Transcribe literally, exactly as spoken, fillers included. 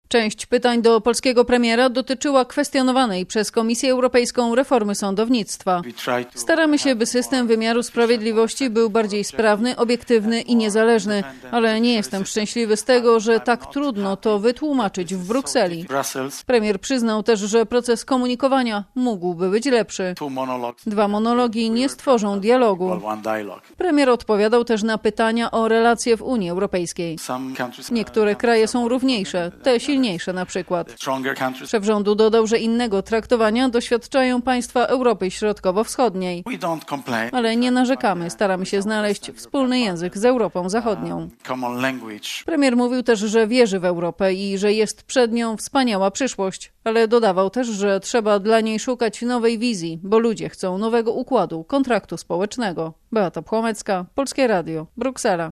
Część pytań do polskiego premiera dotyczyła kwestionowanej przez Komisję Europejską reformy sądownictwa. Staramy się, by system wymiaru sprawiedliwości był bardziej sprawny, obiektywny i niezależny, ale nie jestem szczęśliwy z tego, że tak trudno to wytłumaczyć w Brukseli. Premier przyznał też, że proces komunikowania mógłby być lepszy. Dwa monologi nie stworzą dialogu. Premier odpowiadał też na pytania o relacje w Unii Europejskiej. Niektóre kraje są równiejsze, te silniejsze na przykład. Szef rządu dodał, że innego traktowania doświadczają państwa Europy Środkowo-Wschodniej. Ale nie narzekamy, staramy się znaleźć wspólny język z Europą Zachodnią. Premier mówił też, że wierzy w Europę i że jest przed nią wspaniała przyszłość, ale dodawał też, że trzeba dla niej szukać nowej wizji, bo ludzie chcą nowego układu, kontraktu społecznego. Beata Płomecka, Polskie Radio, Bruksela.